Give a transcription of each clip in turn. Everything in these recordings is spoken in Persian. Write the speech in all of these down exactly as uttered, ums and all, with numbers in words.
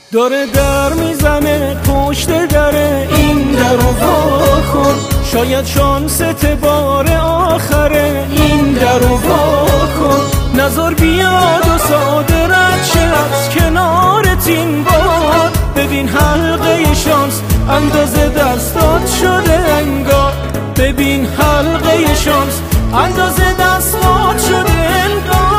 داره در میزنه پشت در این در رو وا کن، شاید شانست بار آخره این در رو وا کن. نظر بیاد و ساده رد شه از کنارت این بار، ببین حلقه شانس اندازه دستات شده انگار، ببین حلقه شانس اندازه دستات شده انگار.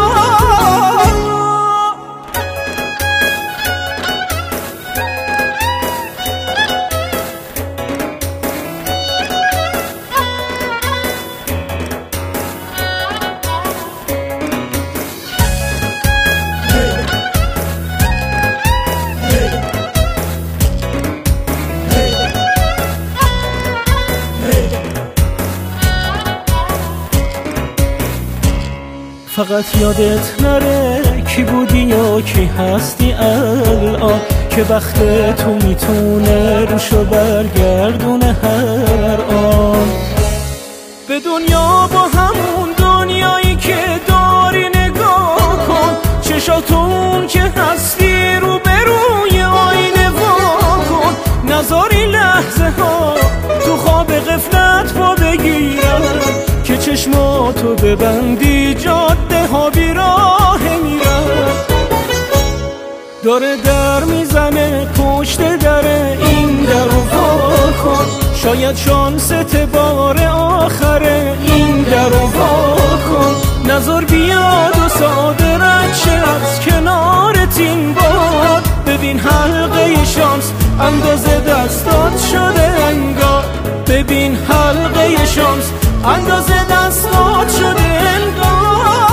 فقط یادت نره کی بودی یا کی هستی الان، که وقت تو میتونه روشو برگردونه هر آن. به دنیا با همون دنیایی که داری نگاه کن، چشاتون که هستی رو به روی آینه وا کن. نذاری لحظه ها تو خواب غفلت پا بگیرن، که چشماتو ببندی جاده ها بیراه میرن. داره در میزنه پشت در این در رو وا کن، شاید شانست بار آخره این در رو وا کن. نظر بیاد و ساده رد شه از کنارت این بار، ببین حلقه شانس اندازه دستات شده انگار، ببین حلقه شانس اندازه دستات شده انگار.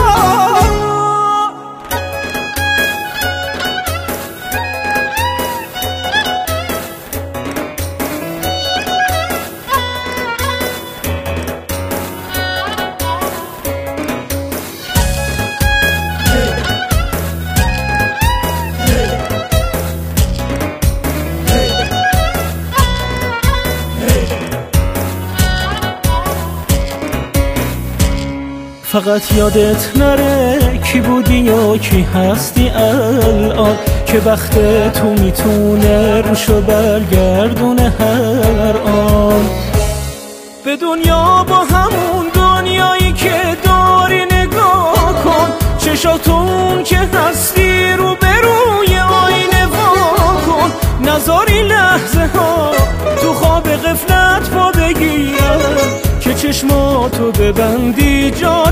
فقط یادت نره کی بودی یا کی هستی الان، که وقت تو میتونه روشو برگردونه هر آن. به دنیا با همون دنیایی که داری نگاه کن، چشاتون که هستی رو به روی آینه وا کن. نذاری لحظه ها تو خواب غفلت پا بگیرن، که چشماتو ببندی جا